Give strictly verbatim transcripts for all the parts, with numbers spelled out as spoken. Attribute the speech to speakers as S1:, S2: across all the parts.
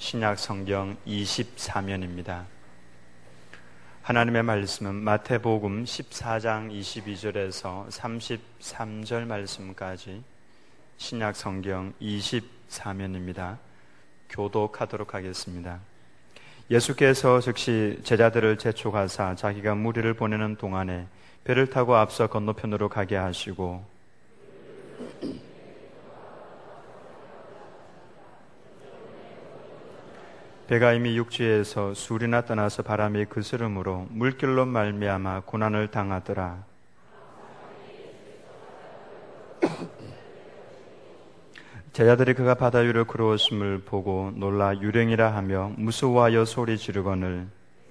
S1: 신약 성경 이십사 면입니다. 하나님의 말씀은 마태복음 십사 장 이십이 절에서 삼십삼 절 말씀까지 신약 성경 이십사 면입니다. 교독하도록 하겠습니다. 예수께서 즉시 제자들을 재촉하사 자기가 무리를 보내는 동안에 배를 타고 앞서 건너편으로 가게 하시고 배가 이미 육지에서 술이나 떠나서 바람이 그스름으로 물결로 말미암아 고난을 당하더라. 제자들이 그가 바다 위로 걸어오심을 보고 놀라 유령이라 하며 무서워하여 소리 지르거늘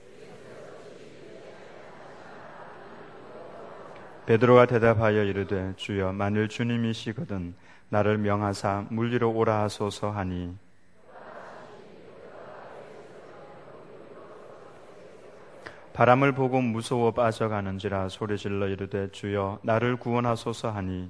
S1: 베드로가 대답하여 이르되 주여 만일 주님이시거든 나를 명하사 물 위로 오라 하소서 하니 바람을 보고 무서워 빠져가는지라 소리질러 이르되 주여 나를 구원하소서 하니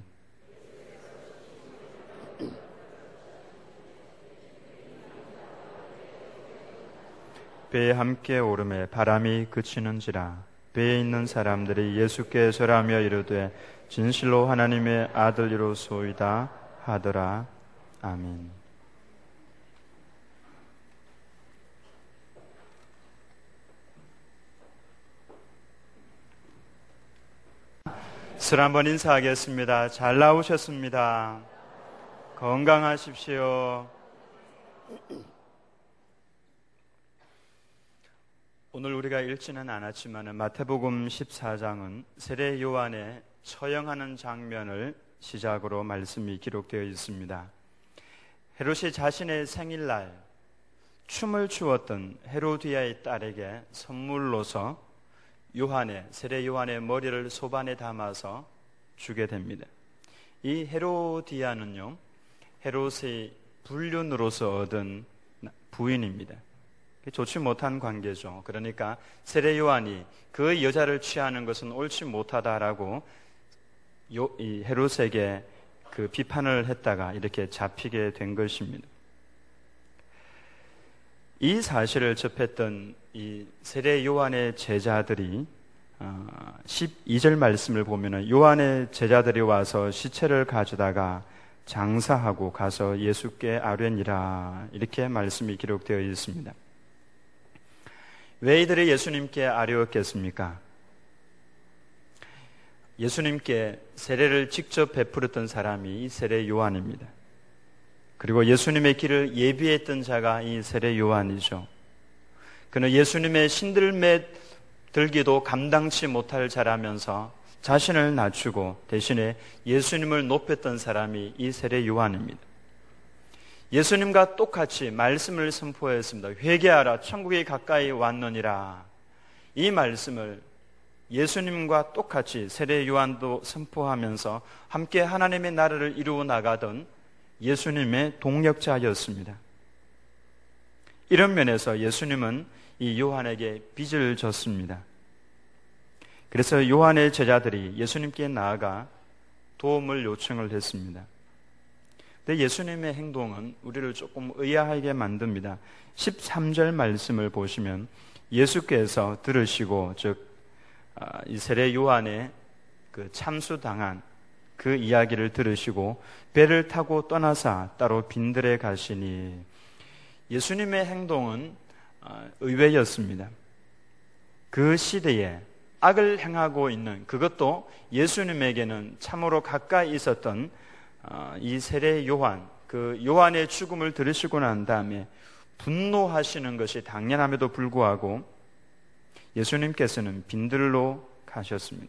S1: 배에 함께 오름에 바람이 그치는지라 배에 있는 사람들이 예수께 절하며 이르되 진실로 하나님의 아들이로소이다 하더라. 아멘. 술 한번 인사하겠습니다. 잘 나오셨습니다. 건강하십시오. 오늘 우리가 읽지는 않았지만 마태복음 십사 장은 세례 요한의 처형하는 장면을 시작으로 말씀이 기록되어 있습니다. 헤롯이 자신의 생일날 춤을 추었던 헤로디아의 딸에게 선물로서 요한의 세례 요한의 머리를 소반에 담아서 주게 됩니다. 이 헤로디아는요 헤롯의 불륜으로서 얻은 부인입니다. 좋지 못한 관계죠. 그러니까 세례 요한이 그 여자를 취하는 것은 옳지 못하다라고 요, 이 헤롯에게 그 비판을 했다가 이렇게 잡히게 된 것입니다. 이 사실을 접했던 이 세례 요한의 제자들이 십이 절 말씀을 보면은 요한의 제자들이 와서 시체를 가져다가 장사하고 가서 예수께 아뢰니라 이렇게 말씀이 기록되어 있습니다. 왜 이들이 예수님께 아뢰었겠습니까? 예수님께 세례를 직접 베풀었던 사람이 이 세례 요한입니다. 그리고 예수님의 길을 예비했던 자가 이 세례 요한이죠. 그는 예수님의 신들매 들기도 감당치 못할 자라면서 자신을 낮추고 대신에 예수님을 높였던 사람이 이 세례 요한입니다. 예수님과 똑같이 말씀을 선포했습니다. 회개하라 천국이 가까이 왔느니라. 이 말씀을 예수님과 똑같이 세례 요한도 선포하면서 함께 하나님의 나라를 이루어 나가던 예수님의 동역자였습니다. 이런 면에서 예수님은 이 요한에게 빚을 졌습니다. 그래서 요한의 제자들이 예수님께 나아가 도움을 요청을 했습니다. 근데 예수님의 행동은 우리를 조금 의아하게 만듭니다. 십삼 절 말씀을 보시면 예수께서 들으시고 즉 이 세례 요한의 그 참수당한 그 이야기를 들으시고 배를 타고 떠나사 따로 빈들에 가시니 예수님의 행동은 의외였습니다. 그 시대에 악을 행하고 있는 그것도 예수님에게는 참으로 가까이 있었던 이 세례 요한, 그 요한의 죽음을 들으시고 난 다음에 분노하시는 것이 당연함에도 불구하고 예수님께서는 빈들로 가셨습니다.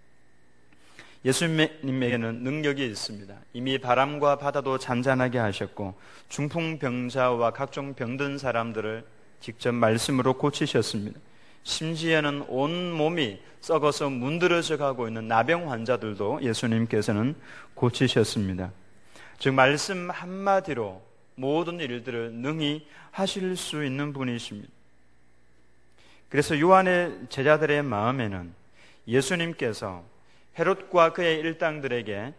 S1: 예수님에게는 능력이 있습니다. 이미 바람과 바다도 잔잔하게 하셨고 중풍병자와 각종 병든 사람들을 직접 말씀으로 고치셨습니다. 심지어는 온 몸이 썩어서 문드러져 가고 있는 나병 환자들도 예수님께서는 고치셨습니다. 즉 말씀 한마디로 모든 일들을 능히 하실 수 있는 분이십니다. 그래서 요한의 제자들의 마음에는 예수님께서 헤롯과 그의 일당들에게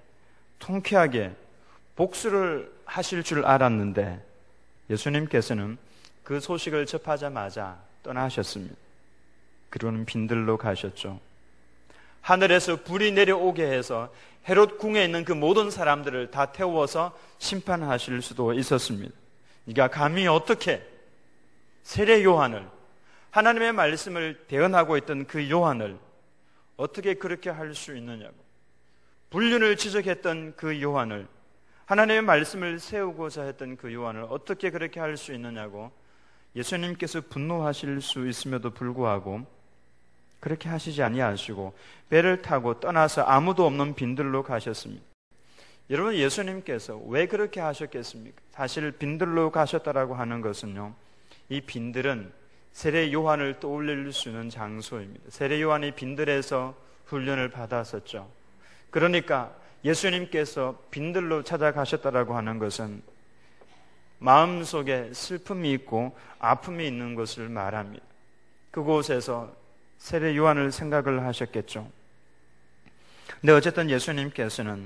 S1: 통쾌하게 복수를 하실 줄 알았는데 예수님께서는 그 소식을 접하자마자 떠나셨습니다. 그리고는 빈들로 가셨죠. 하늘에서 불이 내려오게 해서 헤롯 궁에 있는 그 모든 사람들을 다 태워서 심판하실 수도 있었습니다. 네가 감히 어떻게 세례 요한을, 하나님의 말씀을 대언하고 있던 그 요한을 어떻게 그렇게 할 수 있느냐고, 불륜을 지적했던 그 요한을, 하나님의 말씀을 세우고자 했던 그 요한을 어떻게 그렇게 할 수 있느냐고 예수님께서 분노하실 수 있음에도 불구하고 그렇게 하시지 아니하시고 배를 타고 떠나서 아무도 없는 빈들로 가셨습니다. 여러분, 예수님께서 왜 그렇게 하셨겠습니까? 사실 빈들로 가셨다라고 하는 것은요, 이 빈들은 세례 요한을 떠올릴 수 있는 장소입니다. 세례 요한이 빈들에서 훈련을 받았었죠. 그러니까 예수님께서 빈들로 찾아가셨다라고 하는 것은 마음속에 슬픔이 있고 아픔이 있는 것을 말합니다. 그곳에서 세례 요한을 생각을 하셨겠죠. 근데 어쨌든 예수님께서는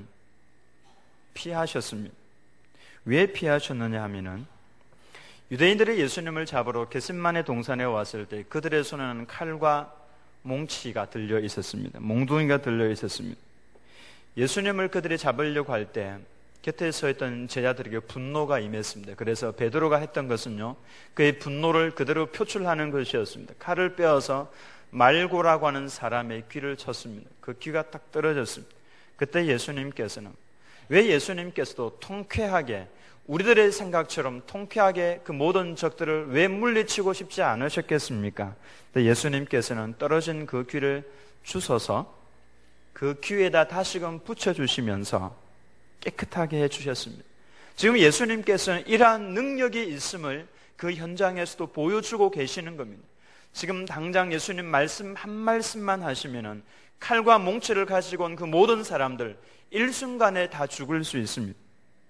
S1: 피하셨습니다. 왜 피하셨느냐 하면은 유대인들이 예수님을 잡으러 겟세마네 동산에 왔을 때 그들의 손에는 칼과 몽치가 들려 있었습니다. 몽둥이가 들려 있었습니다. 예수님을 그들이 잡으려고 할 때 곁에 서 있던 제자들에게 분노가 임했습니다. 그래서 베드로가 했던 것은요, 그의 분노를 그대로 표출하는 것이었습니다. 칼을 빼어서 말고라고 하는 사람의 귀를 쳤습니다. 그 귀가 딱 떨어졌습니다. 그때 예수님께서는, 왜 예수님께서도 통쾌하게, 우리들의 생각처럼 통쾌하게 그 모든 적들을 왜 물리치고 싶지 않으셨겠습니까? 예수님께서는 떨어진 그 귀를 주워서 그 귀에다 다시금 붙여주시면서 깨끗하게 해주셨습니다. 지금 예수님께서는 이러한 능력이 있음을 그 현장에서도 보여주고 계시는 겁니다. 지금 당장 예수님 말씀 한 말씀만 하시면은 칼과 몽치를 가지고 온 그 모든 사람들 일순간에 다 죽을 수 있습니다.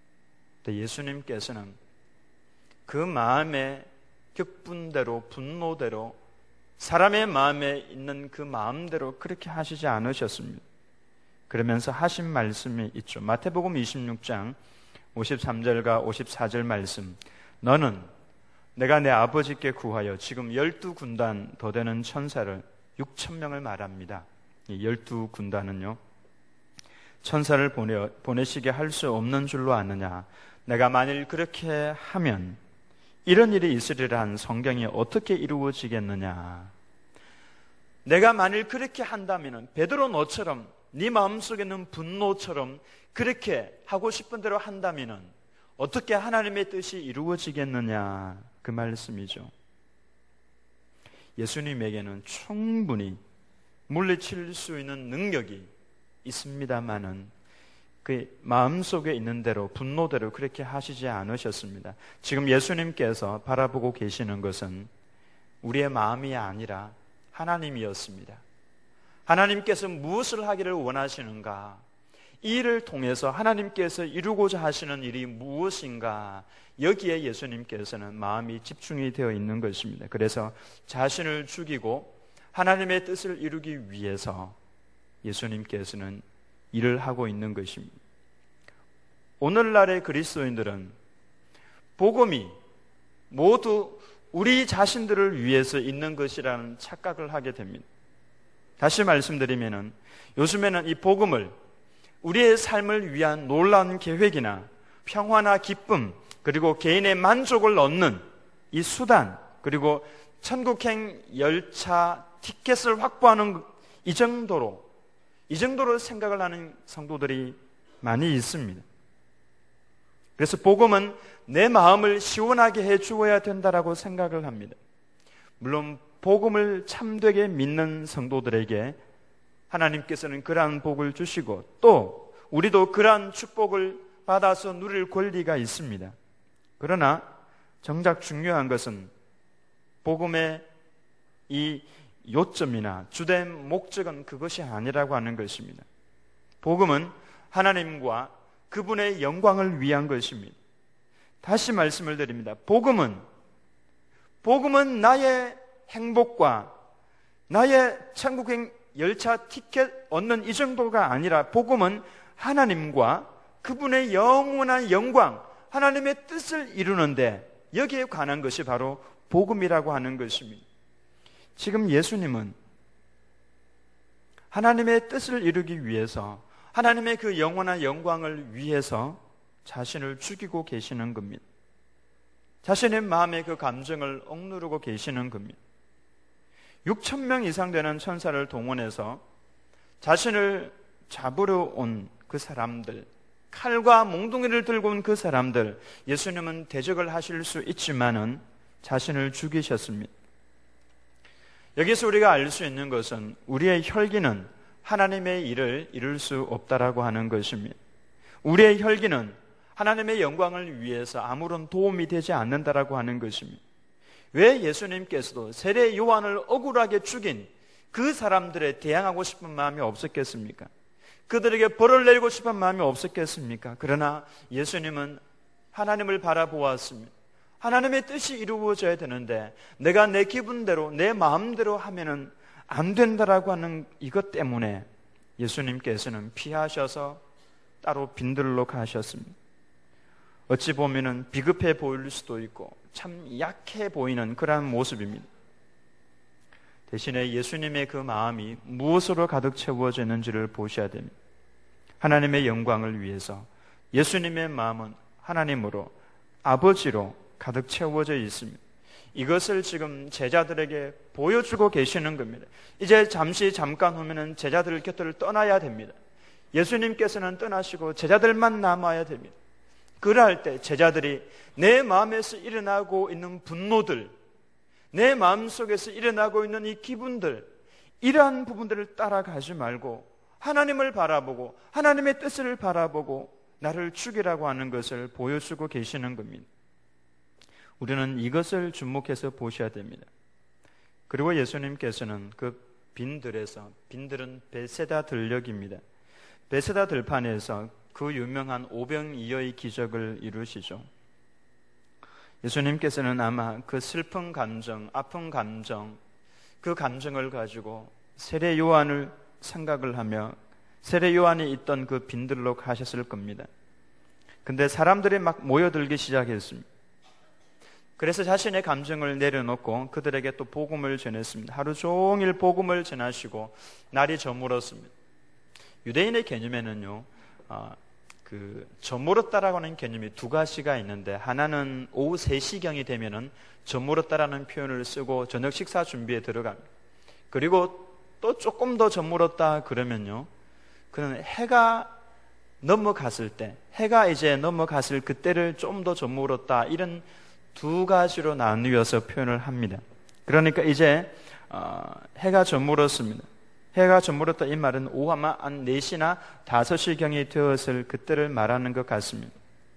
S1: 예수님께서는 그 마음의 격분대로, 분노대로, 사람의 마음에 있는 그 마음대로 그렇게 하시지 않으셨습니다. 그러면서 하신 말씀이 있죠. 마태복음 이십육 장 오십삼 절과 오십사 절 말씀. 너는 내가 내 아버지께 구하여 지금 열두 군단 더 되는 천사를 육천 명을 말합니다. 이 열두 군단은요, 천사를 보내, 보내시게 할 수 없는 줄로 아느냐. 내가 만일 그렇게 하면 이런 일이 있으리라 한 성경이 어떻게 이루어지겠느냐. 내가 만일 그렇게 한다면 베드로 너처럼 네 마음속에 있는 분노처럼 그렇게 하고 싶은 대로 한다면 어떻게 하나님의 뜻이 이루어지겠느냐, 그 말씀이죠. 예수님에게는 충분히 물리칠 수 있는 능력이 있습니다마는 그 마음속에 있는 대로, 분노대로 그렇게 하시지 않으셨습니다. 지금 예수님께서 바라보고 계시는 것은 우리의 마음이 아니라 하나님이었습니다. 하나님께서 무엇을 하기를 원하시는가? 이 일을 통해서 하나님께서 이루고자 하시는 일이 무엇인가? 여기에 예수님께서는 마음이 집중이 되어 있는 것입니다. 그래서 자신을 죽이고 하나님의 뜻을 이루기 위해서 예수님께서는 일을 하고 있는 것입니다. 오늘날의 그리스도인들은 복음이 모두 우리 자신들을 위해서 있는 것이라는 착각을 하게 됩니다. 다시 말씀드리면은 요즘에는 이 복음을 우리의 삶을 위한 놀라운 계획이나 평화나 기쁨, 그리고 개인의 만족을 얻는 이 수단, 그리고 천국행 열차 티켓을 확보하는 이 정도로 이 정도로 생각을 하는 성도들이 많이 있습니다. 그래서 복음은 내 마음을 시원하게 해주어야 된다라고 생각을 합니다. 물론 복음을 참되게 믿는 성도들에게 하나님께서는 그러한 복을 주시고 또 우리도 그러한 축복을 받아서 누릴 권리가 있습니다. 그러나 정작 중요한 것은 복음의 이 요점이나 주된 목적은 그것이 아니라고 하는 것입니다. 복음은 하나님과 그분의 영광을 위한 것입니다. 다시 말씀을 드립니다. 복음은 복음은 나의 행복과 나의 천국행 열차 티켓 얻는 이 정도가 아니라 복음은 하나님과 그분의 영원한 영광, 하나님의 뜻을 이루는데 여기에 관한 것이 바로 복음이라고 하는 것입니다. 지금 예수님은 하나님의 뜻을 이루기 위해서, 하나님의 그 영원한 영광을 위해서 자신을 죽이고 계시는 겁니다. 자신의 마음의 그 감정을 억누르고 계시는 겁니다. 육천 명 이상 되는 천사를 동원해서 자신을 잡으러 온 그 사람들, 칼과 몽둥이를 들고 온 그 사람들, 예수님은 대적을 하실 수 있지만은 자신을 죽이셨습니다. 여기서 우리가 알 수 있는 것은 우리의 혈기는 하나님의 일을 이룰 수 없다라고 하는 것입니다. 우리의 혈기는 하나님의 영광을 위해서 아무런 도움이 되지 않는다라고 하는 것입니다. 왜 예수님께서도 세례 요한을 억울하게 죽인 그 사람들에 대항하고 싶은 마음이 없었겠습니까? 그들에게 벌을 내리고 싶은 마음이 없었겠습니까? 그러나 예수님은 하나님을 바라보았습니다. 하나님의 뜻이 이루어져야 되는데 내가 내 기분대로 내 마음대로 하면은 안 된다라고 하는 이것 때문에 예수님께서는 피하셔서 따로 빈들로 가셨습니다. 어찌 보면은 비급해 보일 수도 있고 참 약해 보이는 그런 모습입니다. 대신에 예수님의 그 마음이 무엇으로 가득 채워져 있는지를 보셔야 됩니다. 하나님의 영광을 위해서 예수님의 마음은 하나님으로, 아버지로 가득 채워져 있습니다. 이것을 지금 제자들에게 보여주고 계시는 겁니다. 이제 잠시 잠깐 후면은 제자들 곁을 떠나야 됩니다. 예수님께서는 떠나시고 제자들만 남아야 됩니다. 그럴 때 제자들이 내 마음에서 일어나고 있는 분노들, 내 마음속에서 일어나고 있는 이 기분들, 이러한 부분들을 따라가지 말고 하나님을 바라보고 하나님의 뜻을 바라보고 나를 죽이라고 하는 것을 보여주고 계시는 겁니다. 우리는 이것을 주목해서 보셔야 됩니다. 그리고 예수님께서는 그 빈들에서, 빈들은 베세다 들녘입니다. 베세다 들판에서 그 유명한 오병이어의 기적을 이루시죠. 예수님께서는 아마 그 슬픈 감정, 아픈 감정, 그 감정을 가지고 세례 요한을 생각을 하며 세례 요한이 있던 그 빈들로 가셨을 겁니다. 근데 사람들이 막 모여들기 시작했습니다. 그래서 자신의 감정을 내려놓고 그들에게 또 복음을 전했습니다. 하루 종일 복음을 전하시고 날이 저물었습니다. 유대인의 개념에는요, 어, 그 저물었다라고 하는 개념이 두 가지가 있는데, 하나는 오후 세 시경이 되면은 저물었다라는 표현을 쓰고 저녁 식사 준비에 들어갑니다. 그리고 또 조금 더 저물었다 그러면요, 그는 해가 넘어갔을 때, 해가 이제 넘어갔을 그때를 좀 더 저물었다, 이런 두 가지로 나누어서 표현을 합니다. 그러니까 이제 어, 해가 저물었습니다. 해가 저물었다 이 말은 오후 아마 한 네 시나 다섯 시경이 되었을 그때를 말하는 것 같습니다.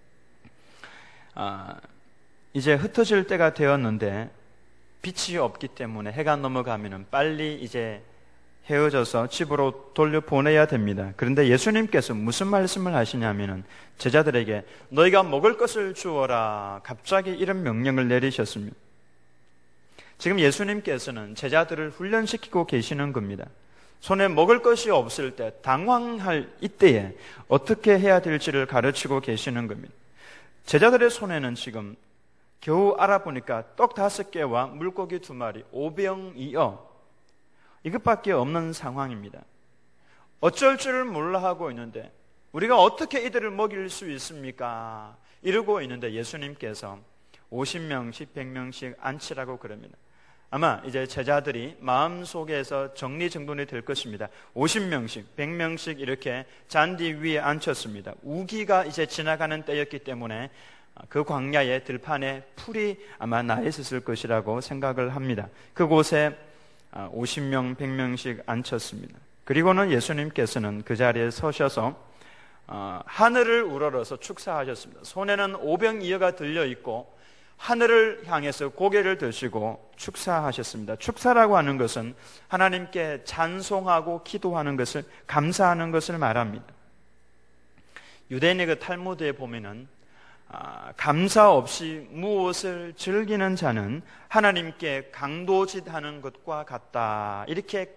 S1: 아, 이제 흩어질 때가 되었는데 빛이 없기 때문에 해가 넘어가면은 빨리 이제 헤어져서 집으로 돌려보내야 됩니다. 그런데 예수님께서 무슨 말씀을 하시냐면은 제자들에게 너희가 먹을 것을 주어라, 갑자기 이런 명령을 내리셨습니다. 지금 예수님께서는 제자들을 훈련시키고 계시는 겁니다. 손에 먹을 것이 없을 때, 당황할 이때에 어떻게 해야 될지를 가르치고 계시는 겁니다. 제자들의 손에는 지금 겨우 알아보니까 떡 다섯 개와 물고기 두 마리, 오병이어, 이것밖에 없는 상황입니다. 어쩔 줄을 몰라 하고 있는데 우리가 어떻게 이들을 먹일 수 있습니까? 이러고 있는데 예수님께서 오십 명씩 백 명씩 앉히라고 그럽니다. 아마 이제 제자들이 마음속에서 정리정돈이 될 것입니다. 오십 명씩 백 명씩 이렇게 잔디 위에 앉혔습니다. 우기가 이제 지나가는 때였기 때문에 그 광야의 들판에 풀이 아마 나 있었을 것이라고 생각을 합니다. 그곳에 오십 명, 백 명씩 앉혔습니다. 그리고는 예수님께서는 그 자리에 서셔서 하늘을 우러러서 축사하셨습니다. 손에는 오병이어가 들려있고 하늘을 향해서 고개를 드시고 축사하셨습니다. 축사라고 하는 것은 하나님께 찬송하고 기도하는 것을, 감사하는 것을 말합니다. 유대인의 그 탈무드에 보면은 아, 감사 없이 무엇을 즐기는 자는 하나님께 강도짓하는 것과 같다, 이렇게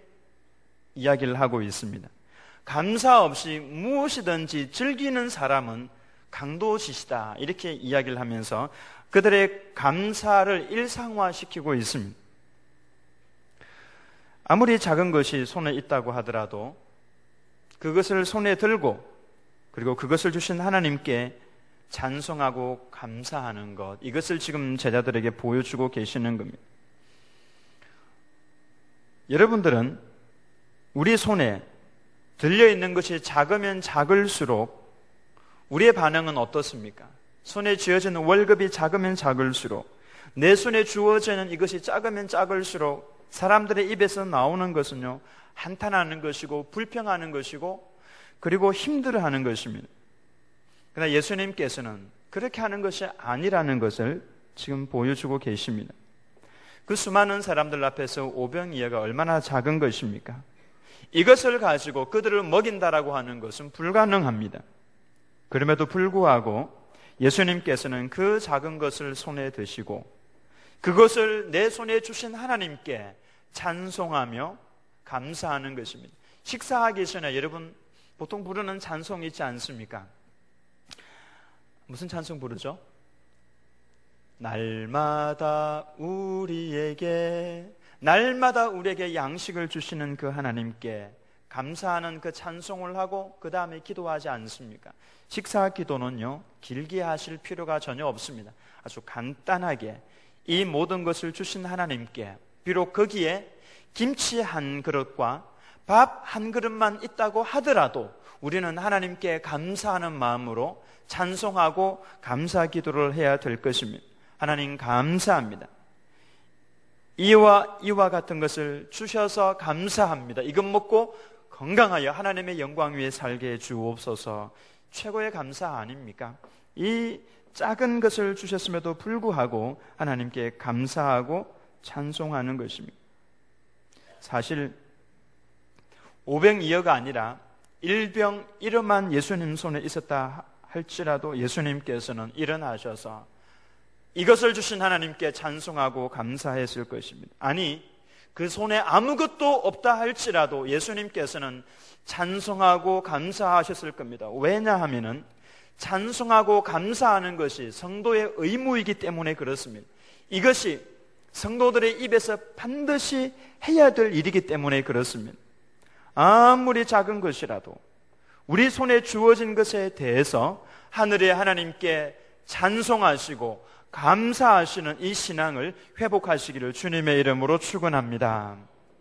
S1: 이야기를 하고 있습니다. 감사 없이 무엇이든지 즐기는 사람은 강도시시다 이렇게 이야기를 하면서 그들의 감사를 일상화시키고 있습니다. 아무리 작은 것이 손에 있다고 하더라도 그것을 손에 들고 그리고 그것을 주신 하나님께 찬송하고 감사하는 것, 이것을 지금 제자들에게 보여주고 계시는 겁니다. 여러분들은 우리 손에 들려있는 것이 작으면 작을수록 우리의 반응은 어떻습니까? 손에 쥐어지는 월급이 작으면 작을수록, 내 손에 주어지는 이것이 작으면 작을수록 사람들의 입에서 나오는 것은요, 한탄하는 것이고 불평하는 것이고 그리고 힘들어하는 것입니다. 그러나 예수님께서는 그렇게 하는 것이 아니라는 것을 지금 보여주고 계십니다. 그 수많은 사람들 앞에서 오병이어가 얼마나 작은 것입니까? 이것을 가지고 그들을 먹인다라고 하는 것은 불가능합니다. 그럼에도 불구하고 예수님께서는 그 작은 것을 손에 드시고 그것을 내 손에 주신 하나님께 찬송하며 감사하는 것입니다. 식사하기 전에 여러분 보통 부르는 찬송이 있지 않습니까? 무슨 찬송 부르죠? 날마다 우리에게 날마다 우리에게 양식을 주시는 그 하나님께 감사하는 그 찬송을 하고 그 다음에 기도하지 않습니까? 식사 기도는요, 길게 하실 필요가 전혀 없습니다. 아주 간단하게 이 모든 것을 주신 하나님께, 비록 거기에 김치 한 그릇과 밥 한 그릇만 있다고 하더라도 우리는 하나님께 감사하는 마음으로 찬송하고 감사 기도를 해야 될 것입니다. 하나님 감사합니다. 이와 이와 같은 것을 주셔서 감사합니다. 이것 먹고 건강하여 하나님의 영광 위에 살게 해 주옵소서. 최고의 감사 아닙니까? 이 작은 것을 주셨음에도 불구하고 하나님께 감사하고 찬송하는 것입니다. 사실 오병이어가 아니라 일병 일어만 예수님 손에 있었다 할지라도 예수님께서는 일어나셔서 이것을 주신 하나님께 찬송하고 감사했을 것입니다. 아니, 그 손에 아무것도 없다 할지라도 예수님께서는 찬송하고 감사하셨을 겁니다. 왜냐하면은 찬송하고 감사하는 것이 성도의 의무이기 때문에 그렇습니다. 이것이 성도들의 입에서 반드시 해야 될 일이기 때문에 그렇습니다. 아무리 작은 것이라도 우리 손에 주어진 것에 대해서 하늘의 하나님께 찬송하시고 감사하시는 이 신앙을 회복하시기를 주님의 이름으로 축원합니다.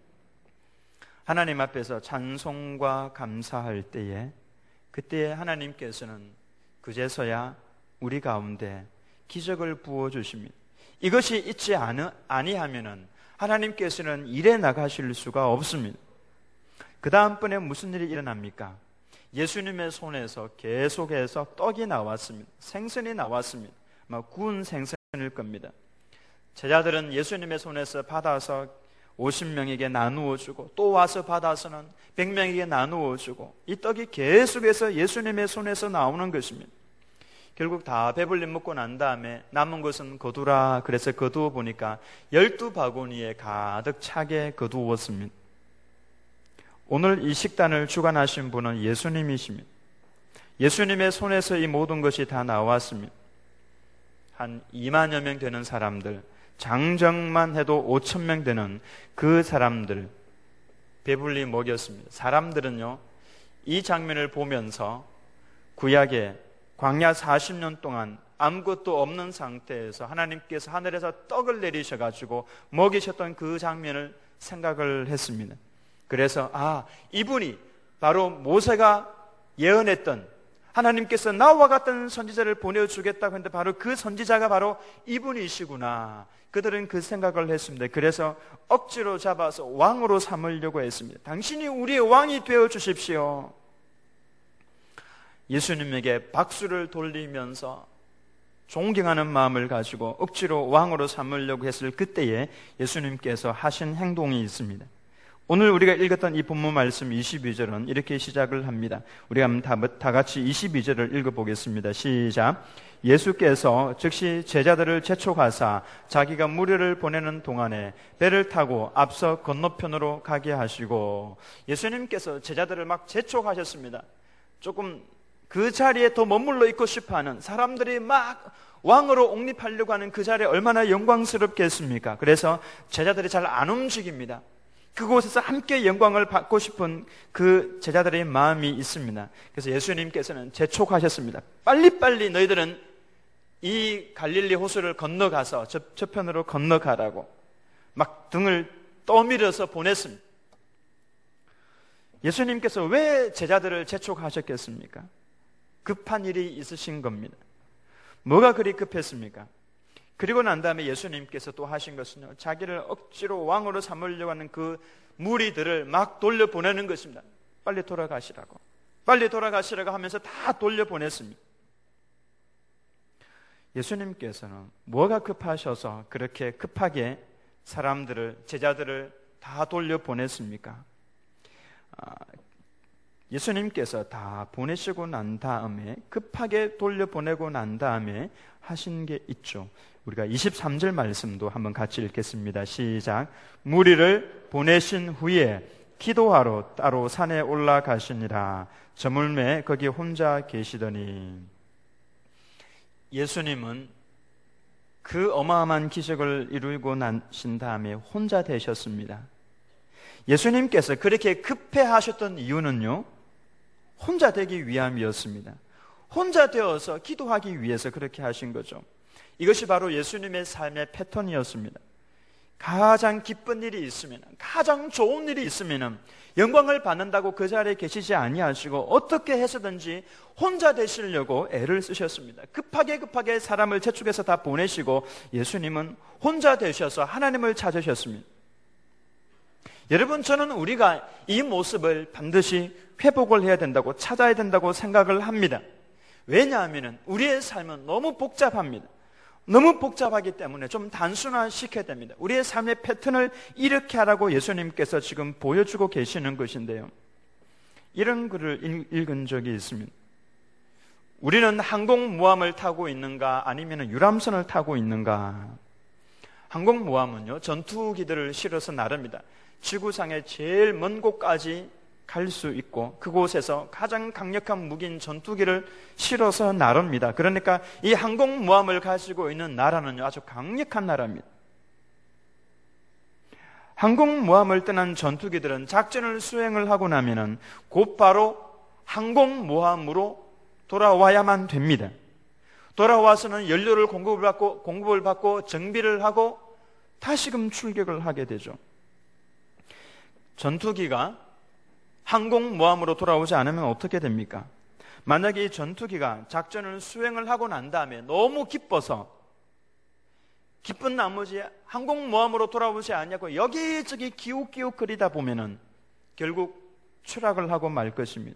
S1: 하나님 앞에서 찬송과 감사할 때에 그때에 하나님께서는 그제서야 우리 가운데 기적을 부어주십니다. 이것이 있지 아니하면은 하나님께서는 일에 나가실 수가 없습니다. 그 다음번에 무슨 일이 일어납니까? 예수님의 손에서 계속해서 떡이 나왔습니다. 생선이 나왔습니다. 막 구운 생선일 겁니다. 제자들은 예수님의 손에서 받아서 오십 명에게 나누어 주고 또 와서 받아서는 백 명에게 나누어 주고 이 떡이 계속해서 예수님의 손에서 나오는 것입니다. 결국 다 배불리 먹고 난 다음에 남은 것은 거두라. 그래서 거두어 보니까 열두 바구니에 가득 차게 거두었습니다. 오늘 이 식단을 주관하신 분은 예수님이십니다. 예수님의 손에서 이 모든 것이 다 나왔습니다. 한 이만여 명 되는 사람들, 장정만 해도 오천 명 되는 그 사람들 배불리 먹였습니다. 사람들은요, 이 장면을 보면서 구약에 광야 사십 년 동안 아무것도 없는 상태에서 하나님께서 하늘에서 떡을 내리셔가지고 먹이셨던 그 장면을 생각을 했습니다. 그래서 아, 이분이 바로 모세가 예언했던 하나님께서 나와 같은 선지자를 보내주겠다고 했는데 바로 그 선지자가 바로 이분이시구나. 그들은 그 생각을 했습니다. 그래서 억지로 잡아서 왕으로 삼으려고 했습니다. 당신이 우리의 왕이 되어 주십시오. 예수님에게 박수를 돌리면서 존경하는 마음을 가지고 억지로 왕으로 삼으려고 했을 그때에 예수님께서 하신 행동이 있습니다. 오늘 우리가 읽었던 이 본문 말씀 이십이 절은 이렇게 시작을 합니다. 우리가 한번 다 같이 이십이 절을 읽어보겠습니다. 시작. 예수께서 즉시 제자들을 재촉하사 자기가 무리를 보내는 동안에 배를 타고 앞서 건너편으로 가게 하시고, 예수님께서 제자들을 막 재촉하셨습니다. 조금 그 자리에 더 머물러 있고 싶어하는 사람들이 막 왕으로 옹립하려고 하는 그 자리에 얼마나 영광스럽겠습니까? 그래서 제자들이 잘 안 움직입니다. 그곳에서 함께 영광을 받고 싶은 그 제자들의 마음이 있습니다. 그래서 예수님께서는 재촉하셨습니다. 빨리빨리 너희들은 이 갈릴리 호수를 건너가서 저, 저편으로 건너가라고 막 등을 떠밀어서 보냈습니다. 예수님께서 왜 제자들을 재촉하셨겠습니까? 급한 일이 있으신 겁니다. 뭐가 그리 급했습니까? 그리고 난 다음에 예수님께서 또 하신 것은요, 자기를 억지로 왕으로 삼으려고 하는 그 무리들을 막 돌려보내는 것입니다. 빨리 돌아가시라고. 빨리 돌아가시라고 하면서 다 돌려보냈습니다. 예수님께서는 뭐가 급하셔서 그렇게 급하게 사람들을, 제자들을 다 돌려보냈습니까? 아, 예수님께서 다 보내시고 난 다음에, 급하게 돌려보내고 난 다음에 하신 게 있죠. 우리가 이십삼 절 말씀도 한번 같이 읽겠습니다. 시작. 무리를 보내신 후에 기도하러 따로 산에 올라가시니라. 저물매 거기 혼자 계시더니. 예수님은 그 어마어마한 기적을 이루고 나신 다음에 혼자 되셨습니다. 예수님께서 그렇게 급해하셨던 이유는요, 혼자 되기 위함이었습니다. 혼자 되어서 기도하기 위해서 그렇게 하신 거죠. 이것이 바로 예수님의 삶의 패턴이었습니다. 가장 기쁜 일이 있으면, 가장 좋은 일이 있으면 영광을 받는다고 그 자리에 계시지 아니하시고 어떻게 해서든지 혼자 되시려고 애를 쓰셨습니다. 급하게 급하게 사람을 재촉해서 다 보내시고 예수님은 혼자 되셔서 하나님을 찾으셨습니다. 여러분, 저는 우리가 이 모습을 반드시 회복을 해야 된다고, 찾아야 된다고 생각을 합니다. 왜냐하면 우리의 삶은 너무 복잡합니다. 너무 복잡하기 때문에 좀 단순화시켜야 됩니다. 우리의 삶의 패턴을 이렇게 하라고 예수님께서 지금 보여주고 계시는 것인데요, 이런 글을 읽은 적이 있습니다. 우리는 항공모함을 타고 있는가 아니면 유람선을 타고 있는가? 항공모함은요, 전투기들을 실어서 나릅니다. 지구상의 제일 먼 곳까지 갈 수 있고 그곳에서 가장 강력한 무기인 전투기를 실어서 나릅니다. 그러니까 이 항공모함을 가지고 있는 나라는요, 아주 강력한 나라입니다. 항공모함을 떠난 전투기들은 작전을 수행을 하고 나면은 곧바로 항공모함으로 돌아와야만 됩니다. 돌아와서는 연료를 공급을 받고 공급을 받고 정비를 하고 다시금 출격을 하게 되죠. 전투기가 항공모함으로 돌아오지 않으면 어떻게 됩니까? 만약에 이 전투기가 작전을 수행을 하고 난 다음에 너무 기뻐서 기쁜 나머지 항공모함으로 돌아오지 않냐고 여기저기 기웃기웃거리다 보면은 결국 추락을 하고 말 것입니다.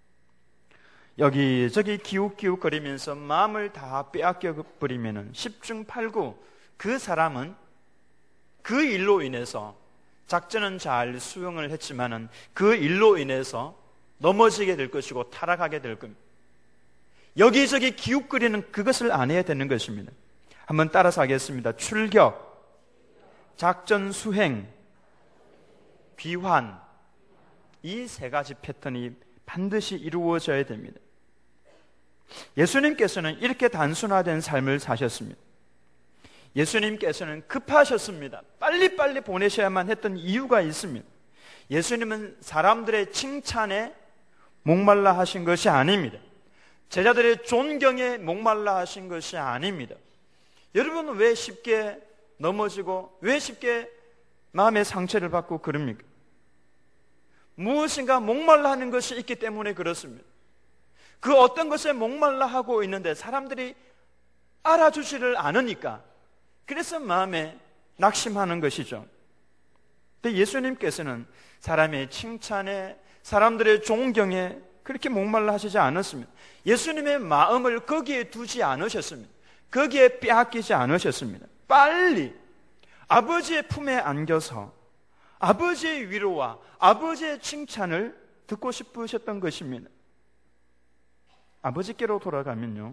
S1: 여기저기 기웃기웃거리면서 마음을 다 빼앗겨 버리면은 십중팔구 그 사람은 그 일로 인해서 작전은 잘 수행을 했지만은 그 일로 인해서 넘어지게 될 것이고 타락하게 될 겁니다. 여기저기 기웃거리는 그것을 안 해야 되는 것입니다. 한번 따라서 하겠습니다. 출격, 작전 수행, 귀환, 이 세 가지 패턴이 반드시 이루어져야 됩니다. 예수님께서는 이렇게 단순화된 삶을 사셨습니다. 예수님께서는 급하셨습니다. 빨리빨리 보내셔야만 했던 이유가 있습니다. 예수님은 사람들의 칭찬에 목말라 하신 것이 아닙니다. 제자들의 존경에 목말라 하신 것이 아닙니다. 여러분은 왜 쉽게 넘어지고 왜 쉽게 마음의 상처를 받고 그럽니까? 무엇인가 목말라 하는 것이 있기 때문에 그렇습니다. 그 어떤 것에 목말라 하고 있는데 사람들이 알아주지를 않으니까 그래서 마음에 낙심하는 것이죠. 근데 예수님께서는 사람의 칭찬에 사람들의 존경에 그렇게 목말라 하시지 않았습니다. 예수님의 마음을 거기에 두지 않으셨습니다. 거기에 빼앗기지 않으셨습니다. 빨리 아버지의 품에 안겨서 아버지의 위로와 아버지의 칭찬을 듣고 싶으셨던 것입니다. 아버지께로 돌아가면요,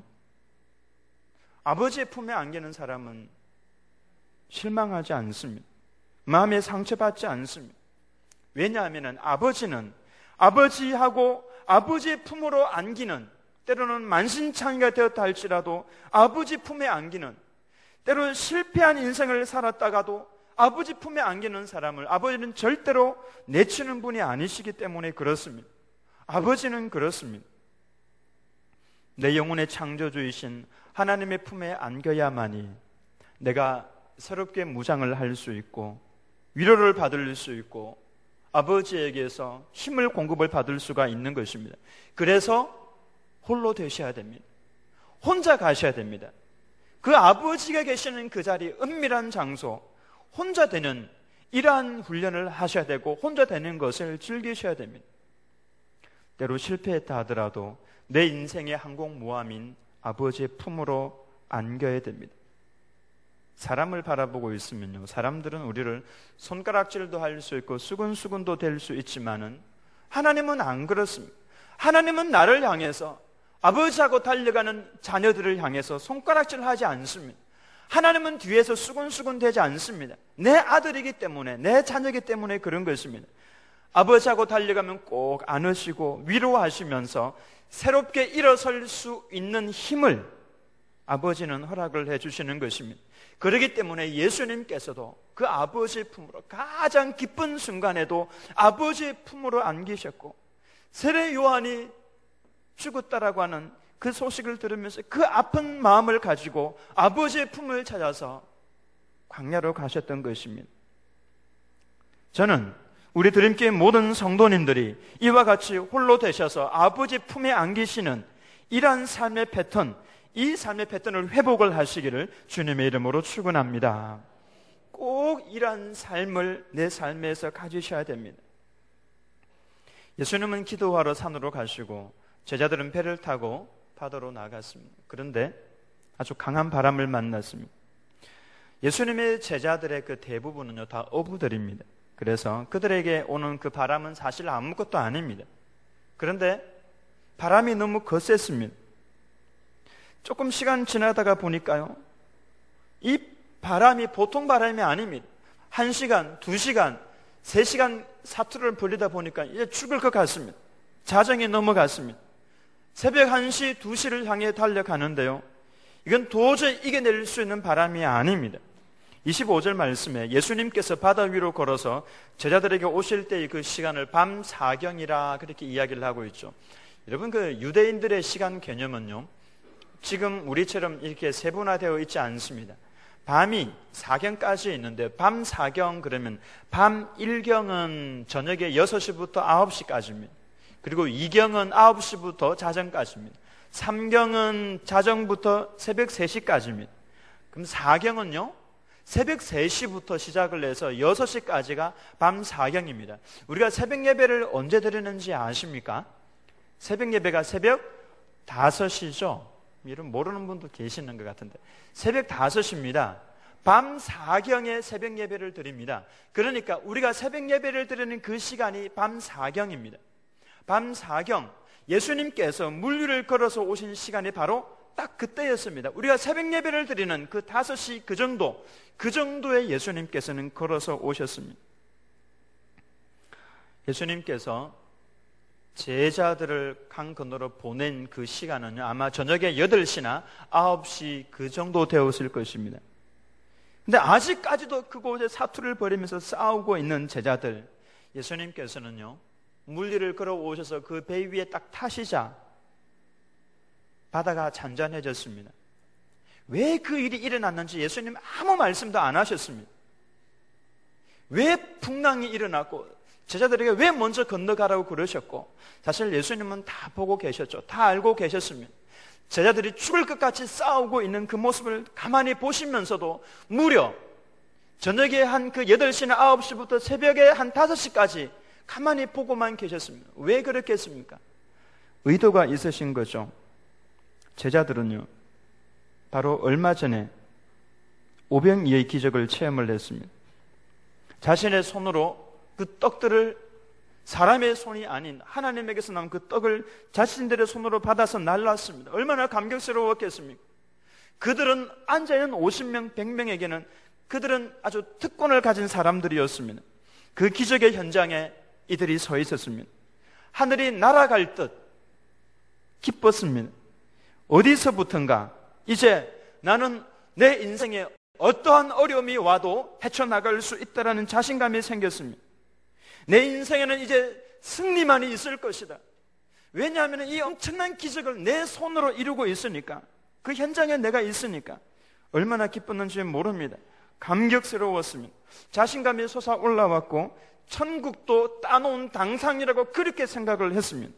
S1: 아버지의 품에 안기는 사람은 실망하지 않습니다. 마음에 상처받지 않습니다. 왜냐하면 아버지는 아버지하고 아버지의 품으로 안기는 때로는 만신창이가 되었다 할지라도 아버지 품에 안기는, 때로 실패한 인생을 살았다가도 아버지 품에 안기는 사람을 아버지는 절대로 내치는 분이 아니시기 때문에 그렇습니다. 아버지는 그렇습니다. 내 영혼의 창조주이신 하나님의 품에 안겨야만이 내가 새롭게 무장을 할 수 있고 위로를 받을 수 있고 아버지에게서 힘을 공급을 받을 수가 있는 것입니다. 그래서 홀로 되셔야 됩니다. 혼자 가셔야 됩니다. 그 아버지가 계시는 그 자리, 은밀한 장소, 혼자 되는 이러한 훈련을 하셔야 되고 혼자 되는 것을 즐기셔야 됩니다. 때로 실패했다 하더라도 내 인생의 항공모함인 아버지의 품으로 안겨야 됩니다. 사람을 바라보고 있으면요, 사람들은 우리를 손가락질도 할 수 있고 수근수근도 될 수 있지만은 하나님은 안 그렇습니다. 하나님은 나를 향해서, 아버지하고 달려가는 자녀들을 향해서 손가락질하지 않습니다. 하나님은 뒤에서 수근수근 되지 않습니다. 내 아들이기 때문에, 내 자녀이기 때문에 그런 것입니다. 아버지하고 달려가면 꼭 안으시고 위로하시면서 새롭게 일어설 수 있는 힘을 아버지는 허락을 해주시는 것입니다. 그렇기 때문에 예수님께서도 그 아버지의 품으로 가장 기쁜 순간에도 아버지의 품으로 안기셨고, 세례 요한이 죽었다라고 하는 그 소식을 들으면서 그 아픈 마음을 가지고 아버지의 품을 찾아서 광야로 가셨던 것입니다. 저는 우리 드림교회 모든 성도님들이 이와 같이 홀로 되셔서 아버지 품에 안기시는 이러한 삶의 패턴, 이 삶의 패턴을 회복을 하시기를 주님의 이름으로 축원합니다. 꼭 이러한 삶을 내 삶에서 가지셔야 됩니다. 예수님은 기도하러 산으로 가시고 제자들은 배를 타고 바다로 나갔습니다. 그런데 아주 강한 바람을 만났습니다. 예수님의 제자들의 그 대부분은요, 다 어부들입니다. 그래서 그들에게 오는 그 바람은 사실 아무것도 아닙니다. 그런데 바람이 너무 거셌습니다. 조금 시간 지나다가 보니까요, 이 바람이 보통 바람이 아닙니다. 한 시간, 두 시간, 세 시간 사투를 벌리다 보니까 이제 죽을 것 같습니다. 자정이 넘어갔습니다. 새벽 한 시, 두 시를 향해 달려가는데요, 이건 도저히 이겨낼 수 있는 바람이 아닙니다. 이십오 절 말씀에 예수님께서 바다 위로 걸어서 제자들에게 오실 때의 그 시간을 밤 사경이라 그렇게 이야기를 하고 있죠. 여러분, 그 유대인들의 시간 개념은요, 지금 우리처럼 이렇게 세분화되어 있지 않습니다. 밤이 사경까지 있는데, 밤 사경 그러면 밤 일경은 저녁에 여섯 시부터 아홉 시까지입니다. 그리고 이경은 아홉 시부터 자정까지입니다. 삼경은 자정부터 새벽 세 시까지입니다. 그럼 사경은요, 새벽 세 시부터 시작을 해서 여섯 시까지가 밤 사경입니다. 우리가 새벽 예배를 언제 드리는지 아십니까? 새벽 예배가 새벽 다섯 시죠. 이런 모르는 분도 계시는 것 같은데, 새벽 다섯 시입니다. 밤 사경에 새벽 예배를 드립니다. 그러니까 우리가 새벽 예배를 드리는 그 시간이 밤 사경입니다. 밤 사경, 예수님께서 물 위를 걸어서 오신 시간이 바로 딱 그때였습니다. 우리가 새벽 예배를 드리는 그 다섯 시 그 정도, 그 정도에 예수님께서는 걸어서 오셨습니다. 예수님께서 제자들을 강 건너로 보낸 그 시간은 아마 저녁에 여덟 시나 아홉 시 그 정도 되었을 것입니다. 근데 아직까지도 그곳에 사투를 벌이면서 싸우고 있는 제자들, 예수님께서는요, 물 위를 걸어오셔서 그 배 위에 딱 타시자 바다가 잔잔해졌습니다. 왜 그 일이 일어났는지 예수님 아무 말씀도 안 하셨습니다. 왜 풍랑이 일어났고 제자들에게 왜 먼저 건너가라고 그러셨고, 사실 예수님은 다 보고 계셨죠. 다 알고 계셨습니다. 제자들이 죽을 것 같이 싸우고 있는 그 모습을 가만히 보시면서도 무려 저녁에 한 그 여덟 시나 아홉 시부터 새벽에 한 다섯 시까지 가만히 보고만 계셨습니다. 왜 그렇게 했습니까? 의도가 있으신 거죠. 제자들은요, 바로 얼마 전에 오병이어의 기적을 체험을 했습니다. 자신의 손으로 그 떡들을, 사람의 손이 아닌 하나님에게서 나온 그 떡을 자신들의 손으로 받아서 날랐습니다. 얼마나 감격스러웠겠습니까? 그들은 앉아있는 오십 명, 백 명에게는 그들은 아주 특권을 가진 사람들이었습니다. 그 기적의 현장에 이들이 서 있었습니다. 하늘이 날아갈 듯 기뻤습니다. 어디서부턴가 이제 나는 내 인생에 어떠한 어려움이 와도 헤쳐나갈 수 있다는 자신감이 생겼습니다. 내 인생에는 이제 승리만이 있을 것이다. 왜냐하면 이 엄청난 기적을 내 손으로 이루고 있으니까, 그 현장에 내가 있으니까 얼마나 기뻤는지 모릅니다. 감격스러웠습니다. 자신감이 솟아올라왔고 천국도 따놓은 당상이라고 그렇게 생각을 했습니다.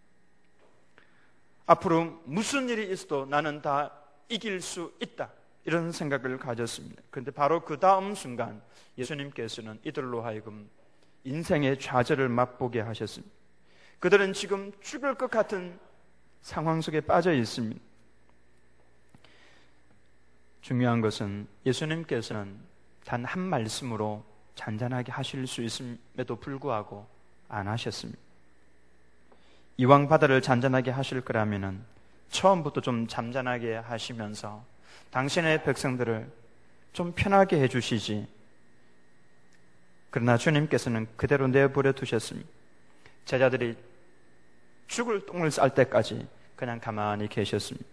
S1: 앞으로 무슨 일이 있어도 나는 다 이길 수 있다, 이런 생각을 가졌습니다. 그런데 바로 그 다음 순간 예수님께서는 이들로 하여금 인생의 좌절을 맛보게 하셨습니다. 그들은 지금 죽을 것 같은 상황 속에 빠져 있습니다. 중요한 것은 예수님께서는 단 한 말씀으로 잔잔하게 하실 수 있음에도 불구하고 안 하셨습니다. 이왕 바다를 잔잔하게 하실 거라면 처음부터 좀 잠잠하게 하시면서 당신의 백성들을 좀 편하게 해주시지. 그러나 주님께서는 그대로 내버려 두셨습니다. 제자들이 죽을 똥을 쌀 때까지 그냥 가만히 계셨습니다.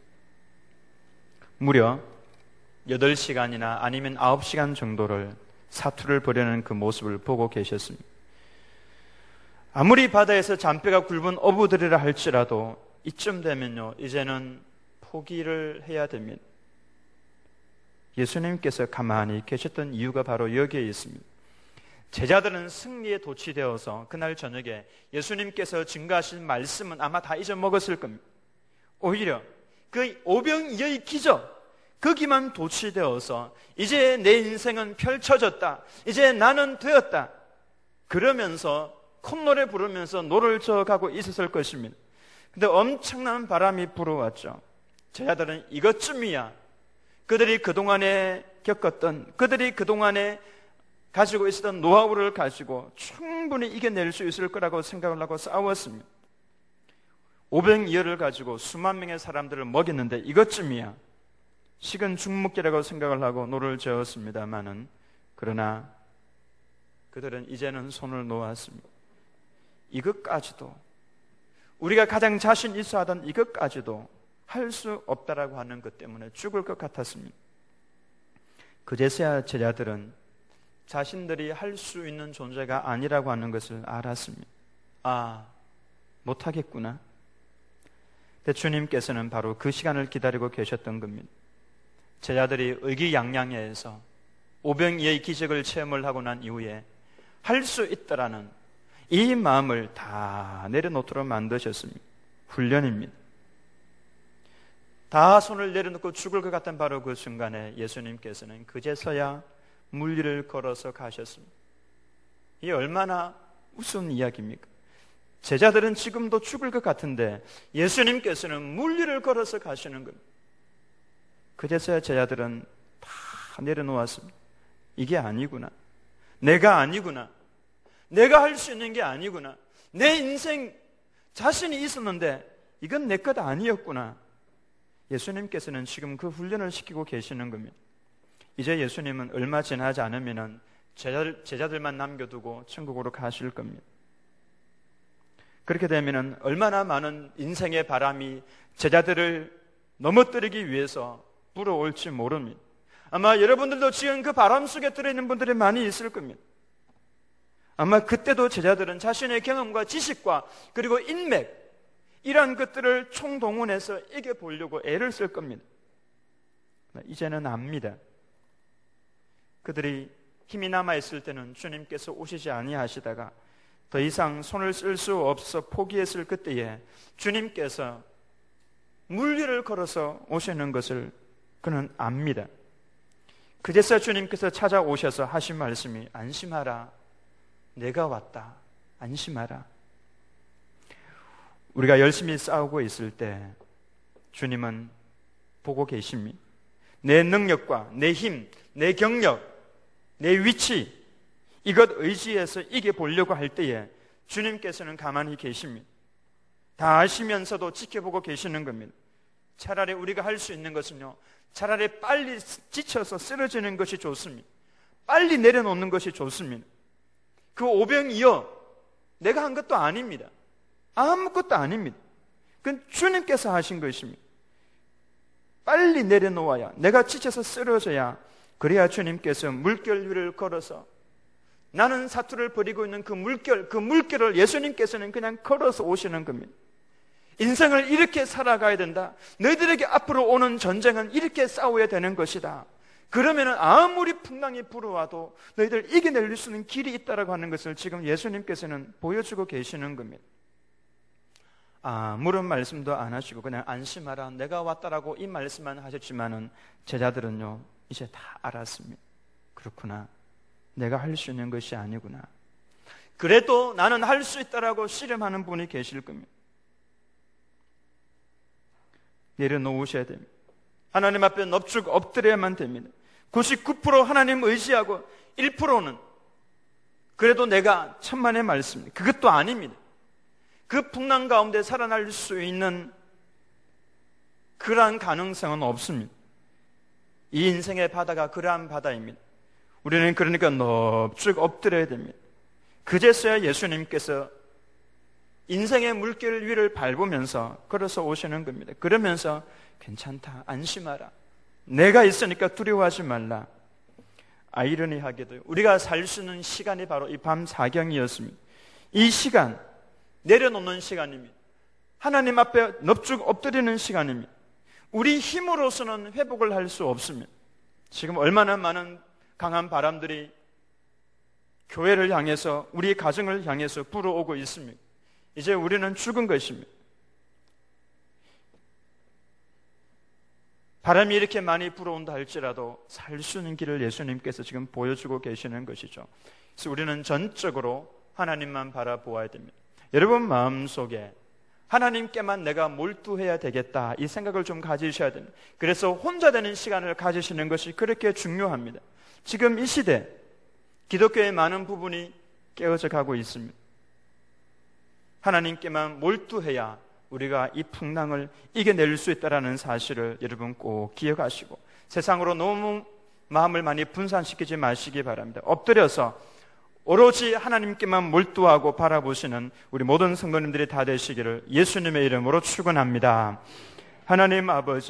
S1: 무려 여덟 시간이나 아니면 아홉 시간 정도를 사투를 벌이는 그 모습을 보고 계셨습니다. 아무리 바다에서 잔뼈가 굵은 어부들이라 할지라도 이쯤 되면요, 이제는 포기를 해야 됩니다. 예수님께서 가만히 계셨던 이유가 바로 여기에 있습니다. 제자들은 승리에 도취되어서 그날 저녁에 예수님께서 증거하신 말씀은 아마 다 잊어먹었을 겁니다. 오히려 그 오병이어의 기적, 거기만 도취되어서 이제 내 인생은 펼쳐졌다, 이제 나는 되었다, 그러면서 콧노래 부르면서 노를 저어가고 있었을 것입니다. 근데 엄청난 바람이 불어왔죠. 제자들은 이것쯤이야, 그들이 그동안에 겪었던, 그들이 그동안에 가지고 있었던 노하우를 가지고 충분히 이겨낼 수 있을 거라고 생각을 하고 싸웠습니다. 오병이어를 가지고 수만 명의 사람들을 먹였는데 이것쯤이야, 식은 죽먹기라고 생각을 하고 노를 저었습니다마는, 그러나 그들은 이제는 손을 놓았습니다. 이것까지도, 우리가 가장 자신 있어 하던 이것까지도 할 수 없다라고 하는 것 때문에 죽을 것 같았습니다. 그제서야 제자들은 자신들이 할 수 있는 존재가 아니라고 하는 것을 알았습니다. 아, 못하겠구나. 근데 주님께서는 바로 그 시간을 기다리고 계셨던 겁니다. 제자들이 의기양양해서 오병이어의 기적을 체험을 하고 난 이후에 할 수 있다라는 이 마음을 다 내려놓도록 만드셨습니다. 훈련입니다. 다 손을 내려놓고 죽을 것 같은 바로 그 순간에 예수님께서는 그제서야 물 위를 걸어서 가셨습니다. 이게 얼마나 무서운 이야기입니까? 제자들은 지금도 죽을 것 같은데 예수님께서는 물 위를 걸어서 가시는 겁니다. 그제서야 제자들은 다 내려놓았습니다. 이게 아니구나, 내가 아니구나, 내가 할 수 있는 게 아니구나, 내 인생 자신이 있었는데 이건 내 것 아니었구나. 예수님께서는 지금 그 훈련을 시키고 계시는 겁니다. 이제 예수님은 얼마 지나지 않으면 제자들, 제자들만 남겨두고 천국으로 가실 겁니다. 그렇게 되면 얼마나 많은 인생의 바람이 제자들을 넘어뜨리기 위해서 불어올지 모릅니다. 아마 여러분들도 지금 그 바람 속에 들어있는 분들이 많이 있을 겁니다. 아마 그때도 제자들은 자신의 경험과 지식과 그리고 인맥, 이러한 것들을 총동원해서 이겨보려고 애를 쓸 겁니다. 이제는 압니다. 그들이 힘이 남아있을 때는 주님께서 오시지 아니하시다가 더 이상 손을 쓸 수 없어 포기했을 그때에 주님께서 물 위를 걸어서 오시는 것을 그는 압니다. 그제서 주님께서 찾아오셔서 하신 말씀이 안심하라, 내가 왔다, 안심하라. 우리가 열심히 싸우고 있을 때 주님은 보고 계십니다. 내 능력과 내 힘, 내 경력, 내 위치, 이것 의지해서 이겨보려고 할 때에 주님께서는 가만히 계십니다. 다 아시면서도 지켜보고 계시는 겁니다. 차라리 우리가 할 수 있는 것은요, 차라리 빨리 지쳐서 쓰러지는 것이 좋습니다. 빨리 내려놓는 것이 좋습니다. 그 오병이어 내가 한 것도 아닙니다. 아무것도 아닙니다. 그건 주님께서 하신 것입니다. 빨리 내려놓아야, 내가 지쳐서 쓰러져야, 그래야 주님께서 물결 위를 걸어서 나는 사투를 벌이고 있는 그 물결, 그 물결을 예수님께서는 그냥 걸어서 오시는 겁니다. 인생을 이렇게 살아가야 된다. 너희들에게 앞으로 오는 전쟁은 이렇게 싸워야 되는 것이다. 그러면 아무리 풍랑이 불어와도 너희들 이겨낼 수 있는 길이 있다라고 하는 것을 지금 예수님께서는 보여주고 계시는 겁니다. 아무런 말씀도 안 하시고 그냥 안심하라, 내가 왔다라고 이 말씀만 하셨지만은 제자들은요 이제 다 알았습니다. 그렇구나, 내가 할 수 있는 것이 아니구나. 그래도 나는 할 수 있다라고 씨름하는 분이 계실 겁니다. 내려놓으셔야 됩니다. 하나님 앞에 넙죽 엎드려야만 됩니다. 구십구 퍼센트 하나님 의지하고 일 퍼센트는 그래도 내가 천만의 말씀입니다. 그것도 아닙니다. 그 풍랑 가운데 살아날 수 있는 그러한 가능성은 없습니다. 이 인생의 바다가 그러한 바다입니다. 우리는 그러니까 넙죽 엎드려야 됩니다. 그제서야 예수님께서 인생의 물길 위를 밟으면서 걸어서 오시는 겁니다. 그러면서 괜찮다, 안심하라, 내가 있으니까 두려워하지 말라. 아이러니하게도 우리가 살 수 있는 시간이 바로 이 밤 사경이었습니다. 이 시간, 내려놓는 시간입니다. 하나님 앞에 넙죽 엎드리는 시간입니다. 우리 힘으로서는 회복을 할 수 없습니다. 지금 얼마나 많은 강한 바람들이 교회를 향해서, 우리 가정을 향해서 불어오고 있습니다. 이제 우리는 죽은 것입니다. 바람이 이렇게 많이 불어온다 할지라도 살 수 있는 길을 예수님께서 지금 보여주고 계시는 것이죠. 그래서 우리는 전적으로 하나님만 바라보아야 됩니다. 여러분 마음속에 하나님께만 내가 몰두해야 되겠다, 이 생각을 좀 가지셔야 됩니다. 그래서 혼자 되는 시간을 가지시는 것이 그렇게 중요합니다. 지금 이 시대 기독교의 많은 부분이 깨어져 가고 있습니다. 하나님께만 몰두해야 우리가 이 풍랑을 이겨낼 수 있다는 사실을 여러분 꼭 기억하시고 세상으로 너무 마음을 많이 분산시키지 마시기 바랍니다. 엎드려서 오로지 하나님께만 몰두하고 바라보시는 우리 모든 성도님들이 다 되시기를 예수님의 이름으로 축원합니다. 하나님 아버지,